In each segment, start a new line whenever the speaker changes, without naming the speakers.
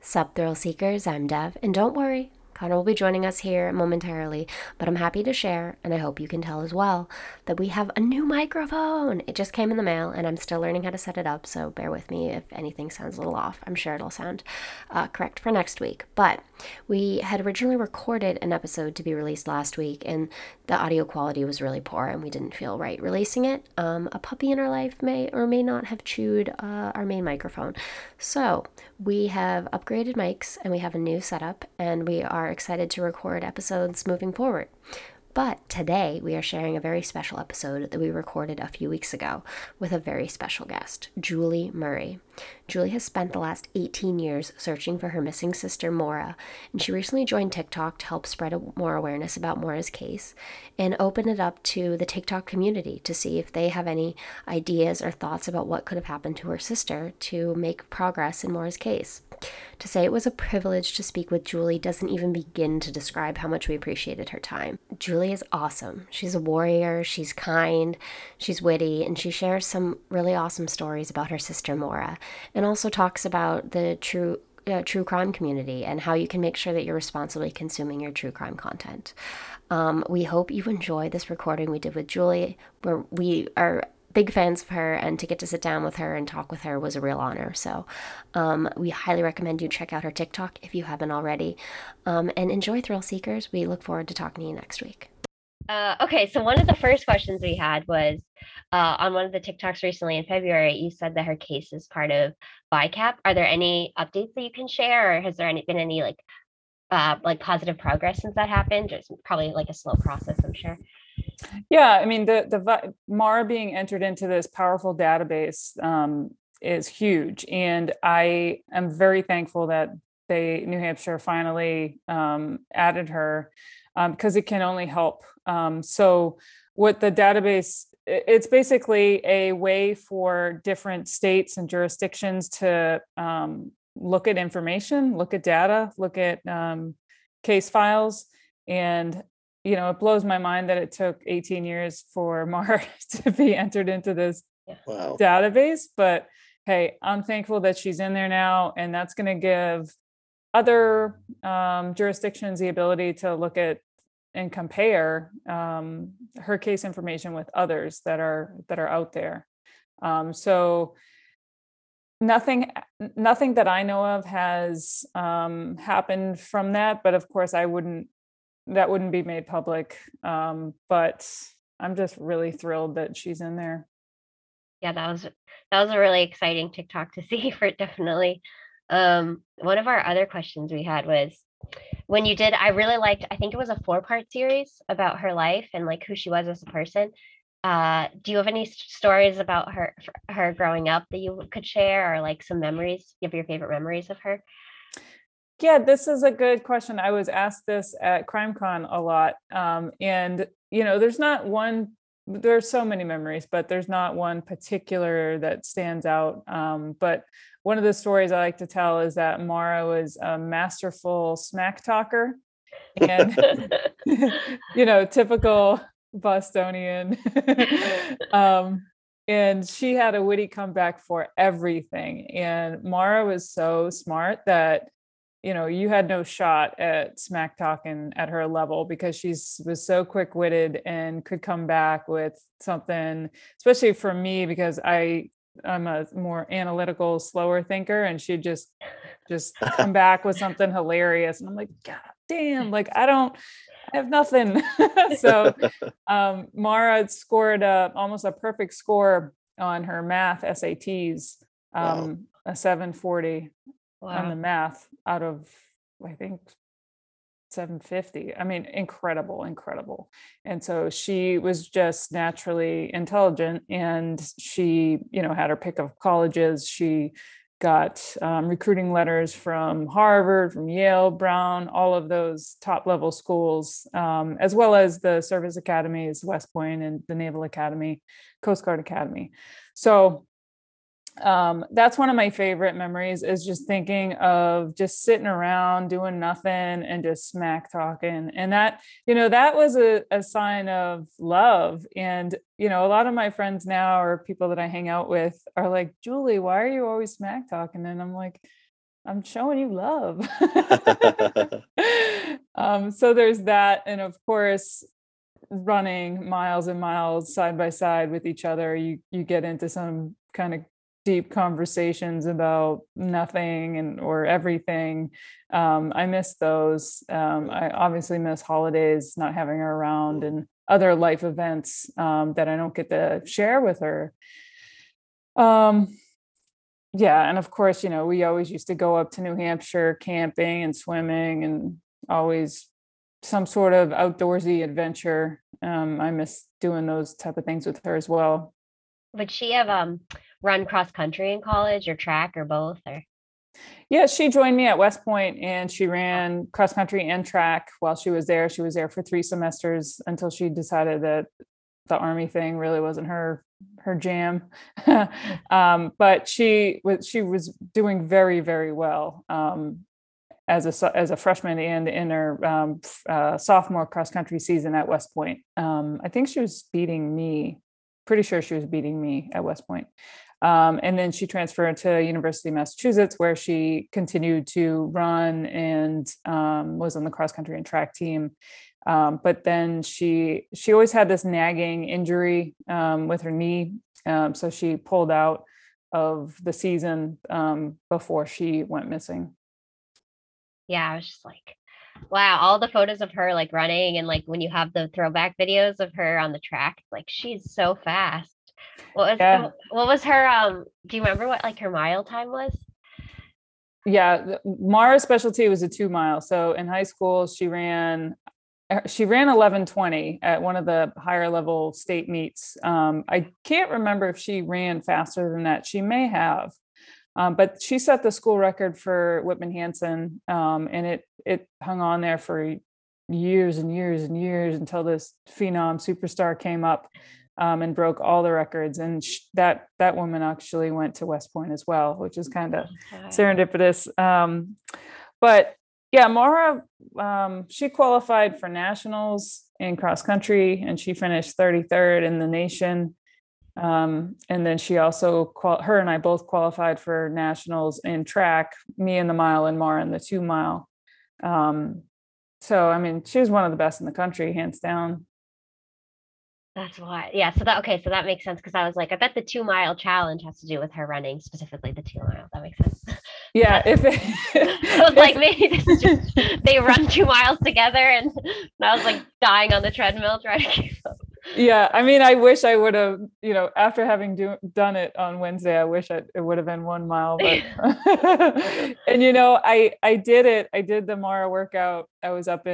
Sup, Thrill Seekers, I'm Dev, and don't worry, Connor will be joining us here momentarily, but I'm happy to share, and I hope you can tell as well, that we have a new microphone. It just came in the mail, and I'm still learning how to set it up, so bear with me if anything sounds a little off. I'm sure it'll sound correct for next week. But we had originally recorded an episode to be released last week, and the audio quality was really poor, and we didn't feel right releasing it. A puppy in our life may or may not have chewed our main microphone. So we have upgraded mics and we have a new setup, and we are excited to record episodes moving forward. But today we are sharing a very special episode that we recorded a few weeks ago with a very special guest, Julie Murray. Julie has spent the last 18 years searching for her missing sister, Maura, and she recently joined TikTok to help spread more awareness about Maura's case and open it up to the TikTok community to see if they have any ideas or thoughts about what could have happened to her sister to make progress in Maura's case. To say it was a privilege to speak with Julie doesn't even begin to describe how much we appreciated her time. Julie is awesome. She's a warrior, she's kind, she's witty, and she shares some really awesome stories about her sister Maura, and also talks about the true crime community and how you can make sure that you're responsibly consuming your true crime content. We hope you enjoy this recording we did with Julie, where we are big fans of her, and to get to sit down with her and talk with her was a real honor. So we highly recommend you check out her TikTok if you haven't already. And enjoy, Thrill Seekers. We look forward to talking to you next week.
Okay, so one of the first questions we had was on one of the TikToks recently in February, you said that her case is part of BICAP. Are there any updates that you can share, or has there been any like positive progress since that happened? It's probably like a slow process, I'm sure.
Yeah, I mean the Mara being entered into this powerful database is huge, and I am very thankful that New Hampshire finally added her because it can only help. So what the database, it's basically a way for different states and jurisdictions to look at information, look at data, look at case files, and it blows my mind that it took 18 years for Mara to be entered into this
Wow.
database. But hey, I'm thankful that she's in there now, and that's going to give other jurisdictions the ability to look at and compare her case information with others that are out there. So nothing that I know of has happened from that, but of course that wouldn't be made public. But I'm just really thrilled that she's in there.
Yeah, that was a really exciting TikTok to see for definitely. One of our other questions we had was when you did, I really liked, I think it was a four-part series about her life and like who she was as a person. Do you have any stories about her growing up that you could share, or like some memories? You have your favorite memories of her?
Yeah, this is a good question. I was asked this at CrimeCon a lot. And, there's so many memories, but there's not one particular that stands out. But one of the stories I like to tell is that Mara was a masterful smack talker, and, typical Bostonian. And she had a witty comeback for everything. And Mara was so smart that you had no shot at smack talking at her level, because was so quick-witted and could come back with something, especially for me, because I'm a more analytical, slower thinker, and she'd just come back with something hilarious. And I'm like, God damn, like I have nothing. So Mara scored almost a perfect score on her math SATs,
Wow.
a 740 on the
Wow.
math out of, I think, 750. I mean, incredible. And so she was just naturally intelligent, and she, had her pick of colleges. She got recruiting letters from Harvard, from Yale, Brown, all of those top level schools, as well as the service academies, West Point and the Naval Academy, Coast Guard Academy. So that's one of my favorite memories, is just thinking of just sitting around doing nothing and just smack talking. And that was a sign of love. And, a lot of my friends now, or people that I hang out with, are like, Julie, why are you always smack talking? And I'm like, I'm showing you love. So there's that. And of course, running miles and miles side by side with each other, you get into some kind of deep conversations about nothing and or everything. I miss those. I obviously miss holidays, not having her around, and other life events that I don't get to share with her. Yeah, and of course, we always used to go up to New Hampshire camping and swimming, and always some sort of outdoorsy adventure. I miss doing those type of things with her as well.
Would she have run cross country in college or track or both or?
Yeah, she joined me at West Point, and she ran cross country and track while she was there. She was there for 3 semesters until she decided that the Army thing really wasn't her jam. But she was doing very, very well as a freshman and in her sophomore cross country season at West Point. I think she was beating me. Pretty sure she was beating me at West Point. And then she transferred to University of Massachusetts, where she continued to run and was on the cross country and track team. But then she always had this nagging injury with her knee. So she pulled out of the season before she went missing.
Yeah, I was just like, wow, all the photos of her like running and like when you have the throwback videos of her on the track, like she's so fast.
Yeah.
What was her do you remember what like her mile time was?
Yeah, Mara's specialty was a 2 mile. So in high school, she ran 11:20 at one of the higher level state meets. I can't remember if she ran faster than that. She may have, but she set the school record for Whitman Hansen, and it hung on there for years and years and years until this phenom superstar came up and broke all the records. And that woman actually went to West Point as well, which is kind of serendipitous. But yeah, Mara, she qualified for nationals in cross country, and she finished 33rd in the nation. And then she also, her and I both qualified for nationals in track, me in the mile and Mara in the 2 mile. So, I mean, she was one of the best in the country, hands down.
That's why. Yeah, so that makes sense because I was like, I bet the 2 mile challenge has to do with her running, specifically the 2 mile. That makes sense.
Yeah, if
I was like, maybe this is just they run 2 miles together, and I was like dying on the treadmill trying to keep up.
Yeah, I mean, I wish I would have, after having done it on Wednesday, I wish it would have been 1 mile. But and I did it. I did the Mara workout. I was up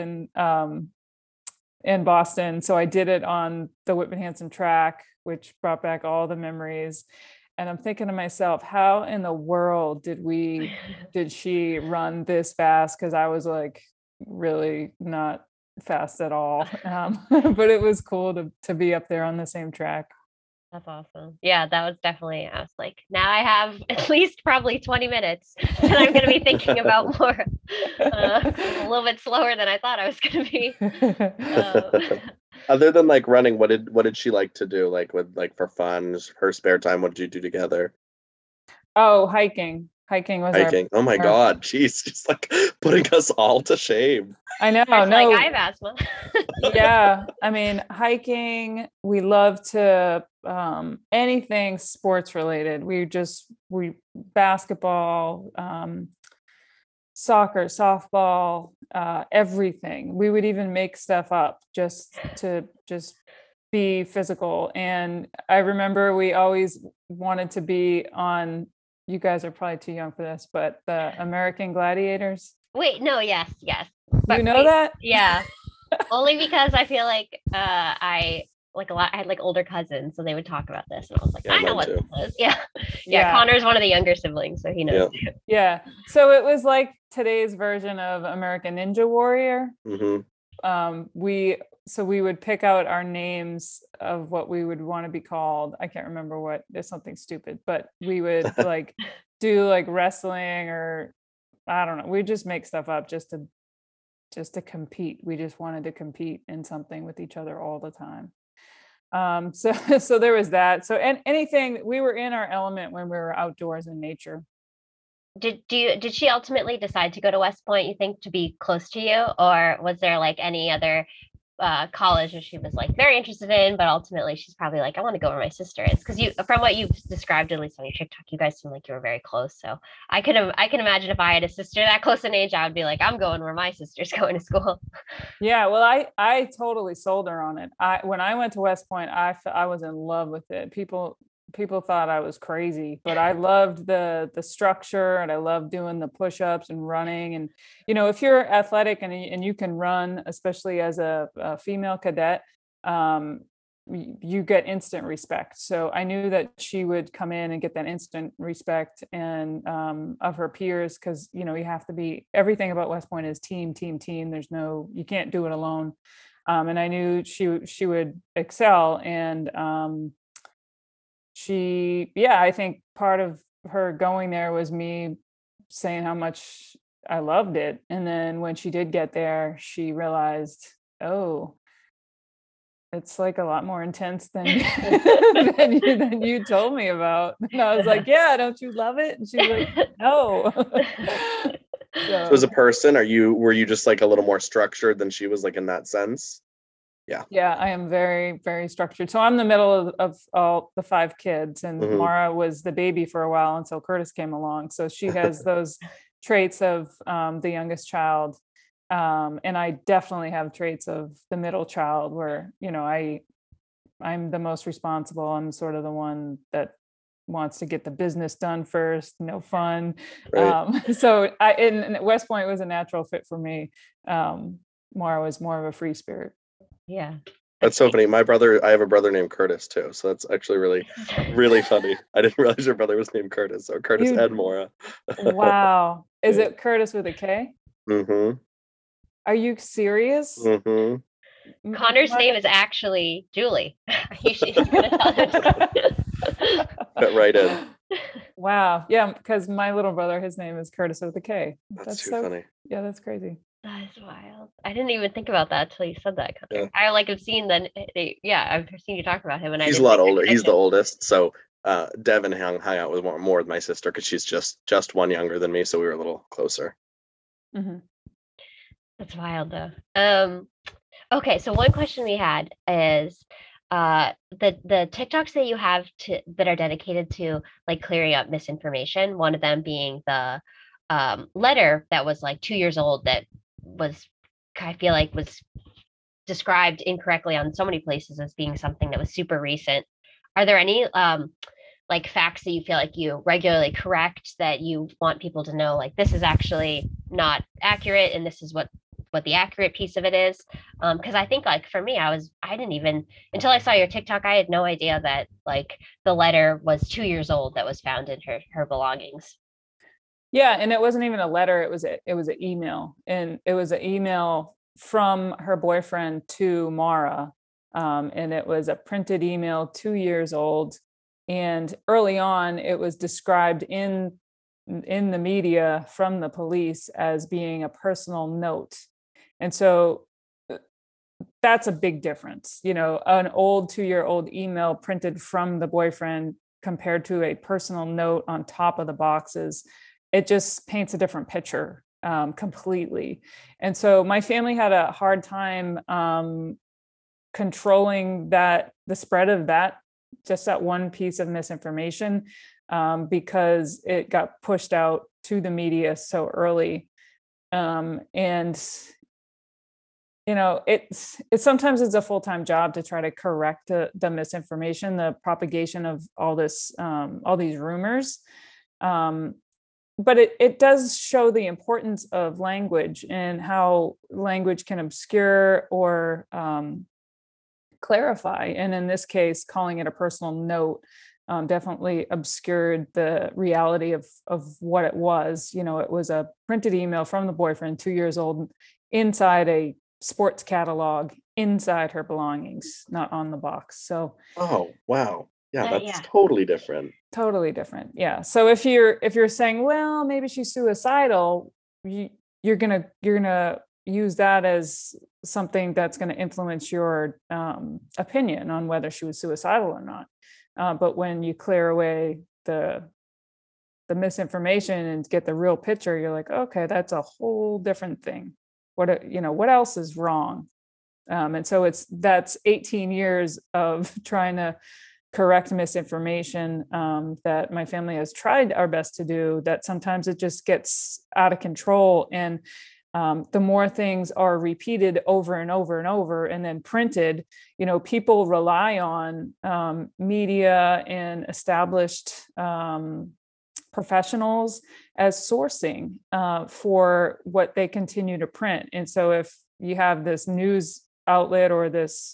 in Boston, so I did it on the Whitman Hansen track, which brought back all the memories. And I'm thinking to myself, how in the world did she run this fast? Because I was like really not fast at all. But it was cool to be up there on the same track.
That's awesome. Yeah, that was definitely, I was like, now I have at least probably 20 minutes that I'm going to be thinking about more. A little bit slower than I thought I was going to be.
Other than like running, what did she like to do? Like with like for fun, her spare time, what did you do together?
Oh, hiking. Hiking was
Hiking. Oh my God. Jeez, just like putting us all to shame.
I know.
It's
No.
like I have asthma.
Yeah. I mean, hiking, we love to anything sports related. We basketball, soccer, softball, everything. We would even make stuff up just to be physical. And I remember we always wanted to be on, you guys are probably too young for this, but the American Gladiators.
Wait, no, yes.
But you know that?
Yeah. Only because I feel like I had like older cousins, so they would talk about this, and I was like, I know what this is. Yeah. Connor's one of the younger siblings, so he knows.
Yeah. So it was like today's version of American Ninja Warrior.
Mm-hmm.
We would pick out our names of what we would want to be called. I can't remember what. There's something stupid, but we would like do like wrestling, or I don't know. We just make stuff up just to compete. We just wanted to compete in something with each other all the time. So there was that. So anything, we were in our element when we were outdoors in nature.
did she ultimately decide to go to West Point, you think, to be close to you, or was there like any other college that she was like very interested in, but ultimately she's probably like, I want to go where my sister is? Because you, from what you've described, at least on your TikTok, you guys seem like you were very close. So I can imagine if I had a sister that close in age, I would be like, I'm going where my sister's going to school.
Yeah, well, I totally sold her on it. When I went to West Point, I was in love with it. People thought I was crazy, but I loved the structure, and I loved doing the push-ups and running. And if you're athletic and you can run, especially as a female cadet, you get instant respect. So I knew that she would come in and get that instant respect and of her peers, because you have to be, everything about West Point is team, team, team. You can't do it alone. And I knew she would excel. And I think part of her going there was me saying how much I loved it. And then when she did get there, she realized, oh, it's like a lot more intense than than you told me about. And I was like, yeah, don't you love it? And she's like, no.
So as a person, were you just like a little more structured than she was, like, in that sense?
Yeah, I am very, very structured. So I'm the middle of all the 5 kids, and Mara was the baby for a while until Curtis came along. So she has those traits of the youngest child. And I definitely have traits of the middle child, where, I'm the most responsible. I'm sort of the one that wants to get the business done first, no fun.
Right.
So in West Point was a natural fit for me. Mara was more of a free spirit.
Yeah.
That's so funny. I have a brother named Curtis too. So that's actually really, really funny. I didn't realize your brother was named Curtis. So Curtis and Mora.
Wow. Is
Yeah.
it Curtis with a K?
Mm-hmm.
Are you serious?
Mm-hmm.
Connor's name is actually Julie. He's gonna tell her.
Fit right in.
Wow. Yeah, because my little brother, his name is Curtis with a K.
That's too funny.
Yeah, that's crazy.
That is wild. I didn't even think about that till you said that, Connor.
Yeah.
I like have seen I've seen you talk about him, and
He's a lot older. He's the oldest. So Devin hung out with more with my sister because she's just one younger than me, so we were a little closer.
Mm-hmm.
That's wild, though. Okay, so one question we had is the TikToks that you have that are dedicated to like clearing up misinformation. One of them being the letter that was like 2 years old that was, I feel like, was described incorrectly on so many places as being something that was super recent. Are there any like facts that you feel like you regularly correct, that you want people to know, like, this is actually not accurate and this is what the accurate piece of it is? Because I think, like, for me, I didn't even, until I saw your TikTok, I had no idea that like the letter was 2 years old that was found in her belongings.
Yeah, and it wasn't even a letter. It was an email, and it was an email from her boyfriend to Mara, and it was a printed email, 2 years old. And early on, it was described in the media from the police as being a personal note, and so that's a big difference. An old 2-year-old email printed from the boyfriend compared to a personal note on top of the boxes, it just paints a different picture completely. And so my family had a hard time controlling the spread of that one piece of misinformation, because it got pushed out to the media so early. And it's sometimes it's a full-time job to try to correct the misinformation, the propagation of all these rumors. But it does show the importance of language and how language can obscure or clarify. And in this case, calling it a personal note definitely obscured the reality of what it was. It was a printed email from the boyfriend, 2 years old, inside a sports catalog, inside her belongings, not on the box. So,
oh wow, yeah, that's
Yeah.
totally different.
Totally different. Yeah. So if you're saying, well, maybe she's suicidal, you're gonna use that as something that's going to influence your opinion on whether she was suicidal or not. But when you clear away the the misinformation and get the real picture, you're like, okay, that's a whole different thing. What else is wrong? And so that's 18 years of trying to correct misinformation that my family has tried our best to do, that sometimes it just gets out of control. And the more things are repeated over and over and over and then printed, people rely on media and established professionals as sourcing for what they continue to print. And so if you have this news outlet or this,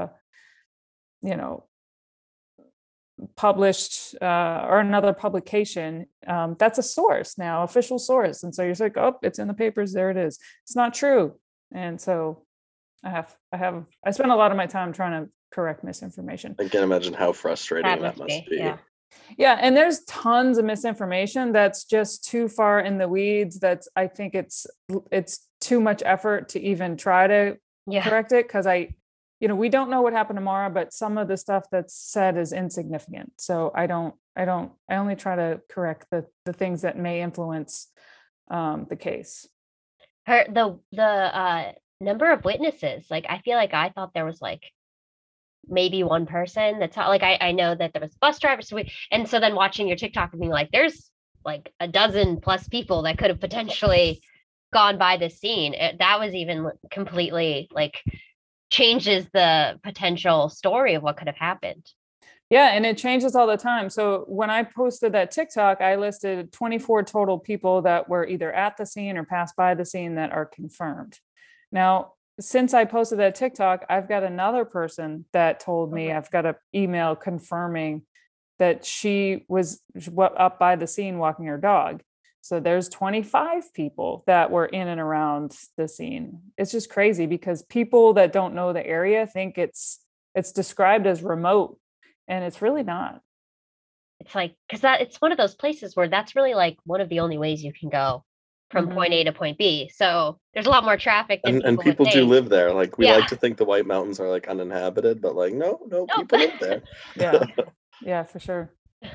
published or another publication, that's a source now, official source. And so you're like, oh, it's in the papers, there it is. It's not true. And so I spend a lot of my time trying to correct misinformation.
I can imagine how frustrating that must be.
Yeah. And there's tons of misinformation that's just too far in the weeds. I think it's too much effort to even try to correct it, because we don't know what happened tomorrow, but some of the stuff that's said is insignificant. So I only try to correct the things that may influence the case.
The number of witnesses, like, I feel like I thought there was like maybe one person. That's how, like, I know that there was bus drivers. And so then watching your TikTok and being like, there's like a dozen plus people that could have potentially gone by the scene. That was even completely like changes the potential story of what could have happened.
Yeah, and it changes all the time. So when I posted that TikTok, I listed 24 total people that were either at the scene or passed by the scene that are confirmed. Now, since I posted that TikTok, I've got another person that told me, I've got an email confirming that she was up by the scene walking her dog. So there's 25 people that were in and around the scene. It's just crazy because people that don't know the area think it's described as remote, and it's really not.
It's like, because it's one of those places where that's really like one of the only ways you can go from point A to point B. So there's a lot more traffic than
and people do live there. Like, we like to think the White Mountains are like uninhabited, but like, no, people live there.
Yeah, for sure.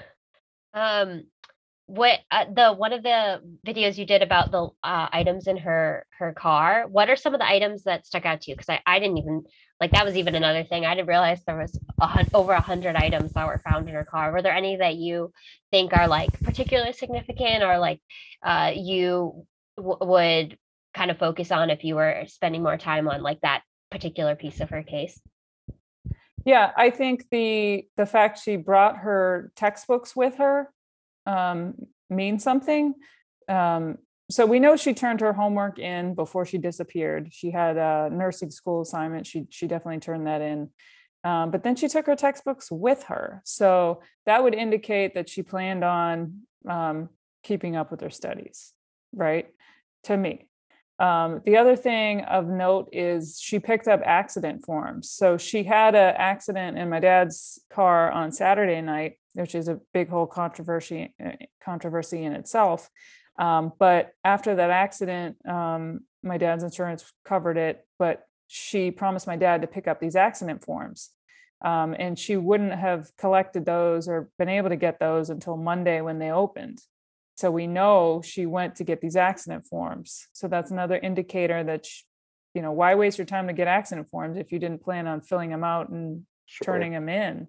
What one of the videos you did about the items in her car, what are some of the items that stuck out to you? Because I didn't even, like, that was even another thing. I didn't realize there was over 100 items that were found in her car. Were there any that you think are like particularly significant, or like you would kind of focus on if you were spending more time on like that particular piece of her case?
Yeah, I think the fact she brought her textbooks with her means something. So we know she turned her homework in before she disappeared. She had a nursing school assignment. She definitely turned that in. But then she took her textbooks with her. So that would indicate that she planned on keeping up with her studies, right? To me. The other thing of note is she picked up accident forms. So she had an accident in my dad's car on Saturday night, which is a big whole controversy in itself. But after that accident, my dad's insurance covered it, but she promised my dad to pick up these accident forms. And she wouldn't have collected those or been able to get those until Monday when they opened. So we know she went to get these accident forms. So that's another indicator that, why waste your time to get accident forms if you didn't plan on filling them out and turning them in?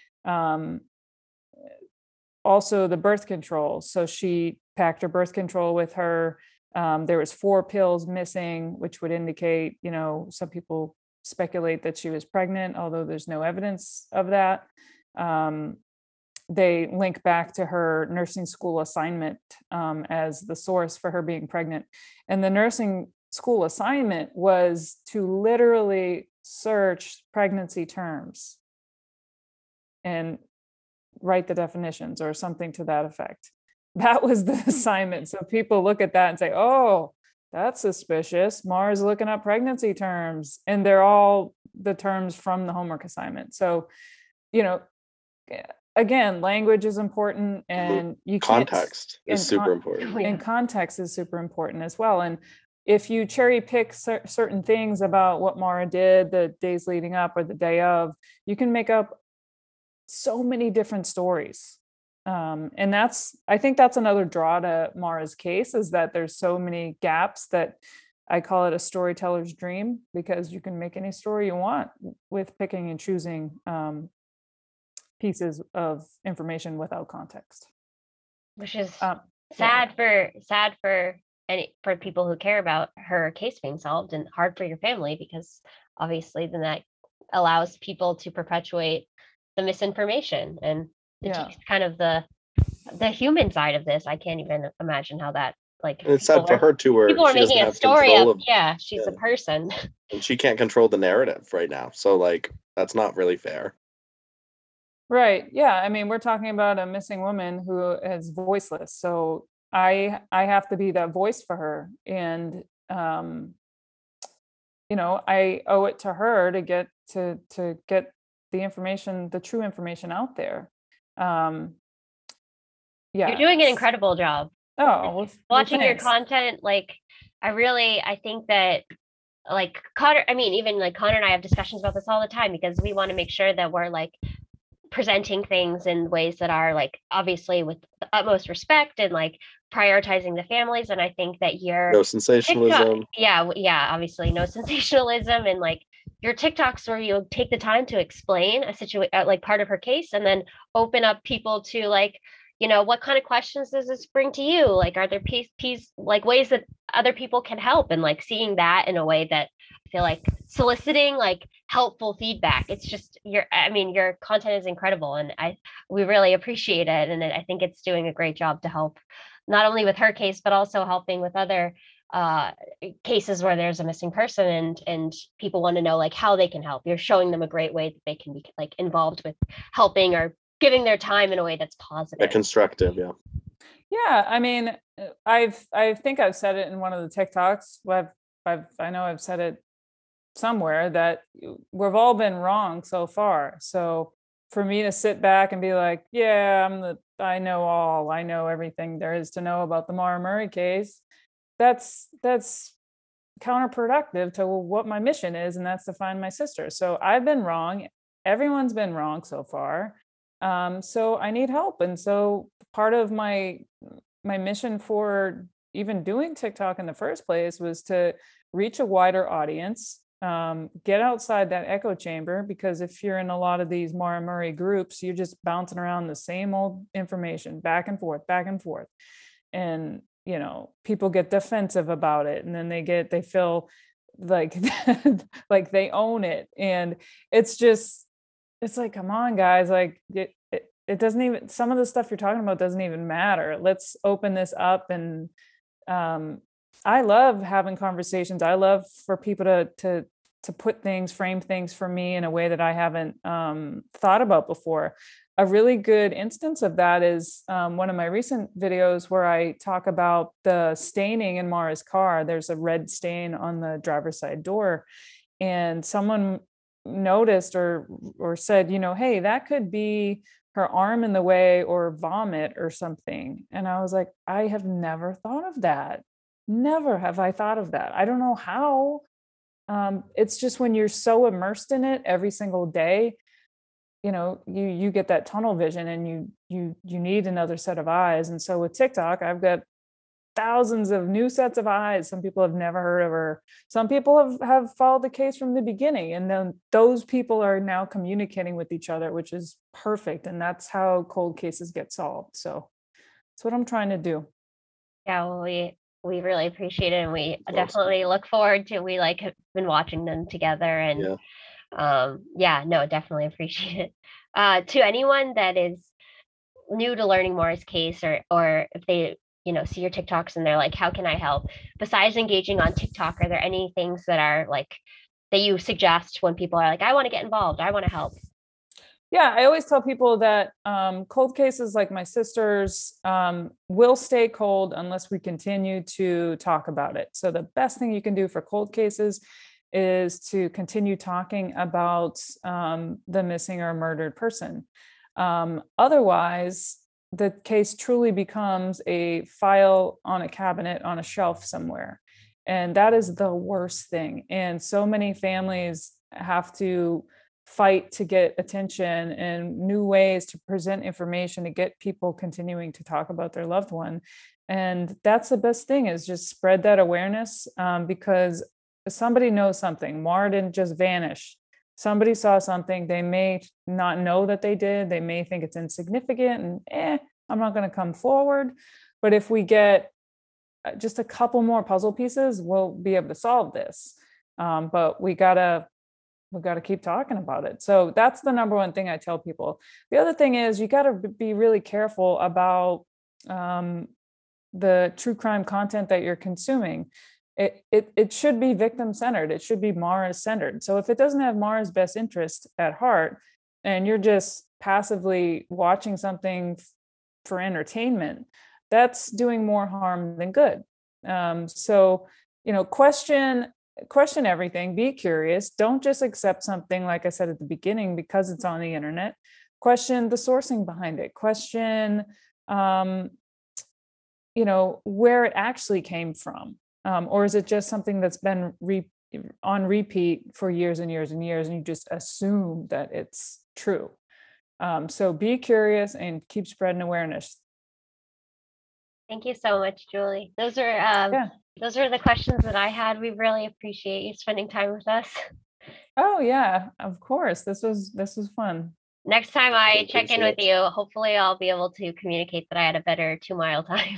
Also the birth control. So she packed her birth control with her. There was 4 pills missing, which would indicate, some people speculate that she was pregnant, although there's no evidence of that. They link back to her nursing school assignment as the source for her being pregnant. And the nursing school assignment was to literally search pregnancy terms and write the definitions or something to that effect. That was the assignment. So people look at that and say, oh, that's suspicious. Mara's looking up pregnancy terms. And they're all the terms from the homework assignment. So, again, language is important, and
context is super important.
And context is super important as well. And if you cherry pick certain things about what Mara did the days leading up or the day of, you can make up so many different stories. And I think that's another draw to Mara's case, is that there's so many gaps that I call it a storyteller's dream, because you can make any story you want with picking and choosing pieces of information without context.
Which is
Yeah.
sad for for people who care about her case being solved, and hard for your family, because obviously then that allows people to perpetuate the misinformation, and it
Yeah.
takes kind of the human side of this. I can't even imagine how that, like,
And it's sad for her too, where
people are
she doesn't
making a
have
story
control
of,
of,
yeah, she's a
yeah.
person.
and she can't control the narrative right now. So like, that's not really fair.
Right. Yeah. I mean, we're talking about a missing woman who is voiceless. So I have to be that voice for her. And I owe it to her to get the information, the true information out there. Yeah.
You're doing an incredible job.
Oh, well,
Watching your
thanks.
content, like, I think that, like, Connor, I mean, even like Connor and I have discussions about this all the time, because we want to make sure that we're like presenting things in ways that are like obviously with the utmost respect, and like prioritizing the families. And I think that your
No sensationalism.
yeah, obviously no sensationalism, and like your TikToks where you take the time to explain a situation, like part of her case, and then open up people to, like, what kind of questions does this bring to you? Like, are there like ways that other people can help, and like seeing that in a way that I feel like soliciting like helpful feedback. It's just your content is incredible, and we really appreciate it. And I think it's doing a great job to help not only with her case, but also helping with other cases where there's a missing person, and people want to know like how they can help. You're showing them a great way that they can be like involved with helping, or giving their time in a way that's positive.
Constructive, yeah.
Yeah, I mean, I think I've said it in one of the TikToks. I know I've said it somewhere, that we've all been wrong so far. So for me to sit back and be like, yeah, I know everything there is to know about the Mara Murray case, that's counterproductive to what my mission is, and that's to find my sister. So I've been wrong. Everyone's been wrong so far. So I need help. And so part of my mission for even doing TikTok in the first place was to reach a wider audience, get outside that echo chamber, because if you're in a lot of these Mara Murray groups, you're just bouncing around the same old information back and forth. And, people get defensive about it, and then they feel like, like they own it. And it's like, come on, guys, like it doesn't even, some of the stuff you're talking about doesn't even matter. Let's open this up. And I love having conversations. I love for people to frame things for me in a way that I haven't thought about before. A really good instance of that is one of my recent videos where I talk about the staining in Mara's car. There's a red stain on the driver's side door, and someone noticed or said, hey, that could be her arm in the way, or vomit or something. And I was like, I have never thought of that. Never have I thought of that. I don't know how. It's just when you're so immersed in it every single day, you get that tunnel vision, and you need another set of eyes. And so with TikTok, I've got thousands of new sets of eyes. Some people have never heard of her. Some people have followed the case from the beginning, and then those people are now communicating with each other, which is perfect. And that's how cold cases get solved. So that's what I'm trying to do.
Yeah, well, we really appreciate it, and we
That's
definitely look forward to, we like have been watching them together, and no, definitely appreciate it. To anyone that is new to learning Mara's case, or if they see your TikToks and they're like, how can I help? Besides engaging on TikTok, are there any things that are like that you suggest when people are like, I want to get involved, I want to help?
Yeah, I always tell people that cold cases like my sister's will stay cold unless we continue to talk about it. So the best thing you can do for cold cases is to continue talking about the missing or murdered person. Otherwise, the case truly becomes a file on a cabinet on a shelf somewhere. And that is the worst thing. And so many families have to fight to get attention and new ways to present information to get people continuing to talk about their loved one. And that's the best thing, is just spread that awareness, because somebody knows something. Maura didn't just vanish. Somebody saw something. They may not know that they did. They may think it's insignificant and I'm not going to come forward. But if we get just a couple more puzzle pieces, we'll be able to solve this. But we gotta keep talking about it. So that's the number one thing I tell people. The other thing is you got to be really careful about the true crime content that you're consuming. It should be victim centered. It should be Maura centered. So if it doesn't have Maura's best interest at heart, and you're just passively watching something for entertainment, that's doing more harm than good. So, question everything, be curious. Don't just accept something, like I said at the beginning, because it's on the internet. Question the sourcing behind it. Question, where it actually came from. Or is it just something that's been on repeat for years and years and years, and you just assume that it's true? So be curious and keep spreading awareness.
Thank you so much, Julie. Those are the questions that I had. We really appreciate you spending time with us.
Oh yeah, of course. This was fun.
Next time I check in with you, hopefully I'll be able to communicate that I had a better 2-mile time.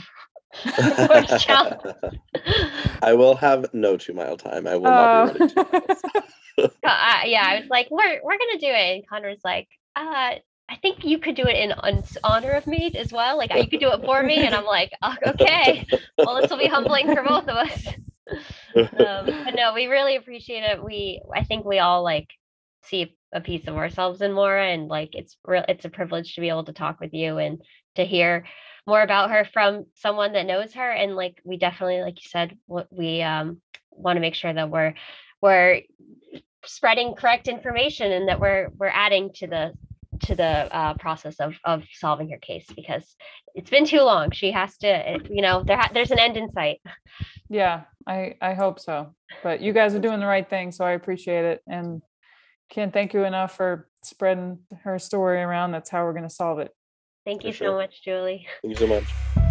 I
will have no 2-mile time. I will not be ready 2 miles.
I was like, we're gonna do it, and Connor's like, I think you could do it in honor of me as well. Like you could do it for me, and I'm like, oh, okay. Well, this will be humbling for both of us. But no, we really appreciate it. I think we all like see a piece of ourselves in Maura, and like it's a privilege to be able to talk with you and to hear more about her from someone that knows her. And like we definitely, like you said, we want to make sure that we're spreading correct information, and that we're adding to the process of solving her case, because it's been too long. She has to, there's an end in sight.
Yeah, I hope so. But you guys are doing the right thing, so I appreciate it, and can't thank you enough for spreading her story around. That's how we're going to solve it.
Thank you so much, Julie.
Thank you so much.